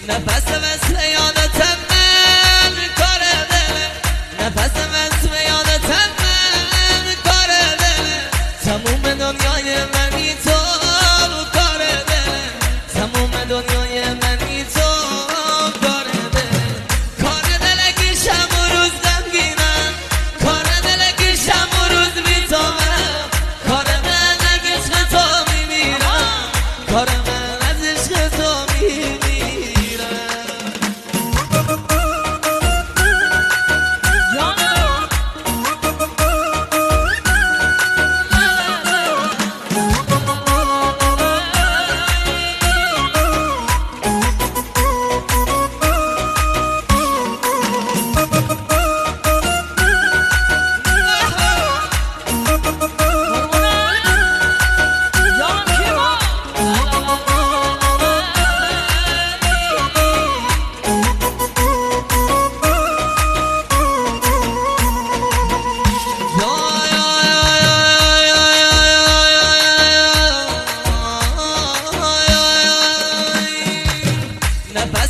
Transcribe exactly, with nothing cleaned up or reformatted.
نفس مثل یادتم من کار دله، نفس مثل یادتم من کار دله، تموم دنیای منی تو کار دله، تموم دنیای منی تو کار دله، کار دله که شب و روز غمگینم، کار دله که شب و روز بی تو من، کار من از عشق تو میمیرم، کار من از عشق تو میمیرم. نفس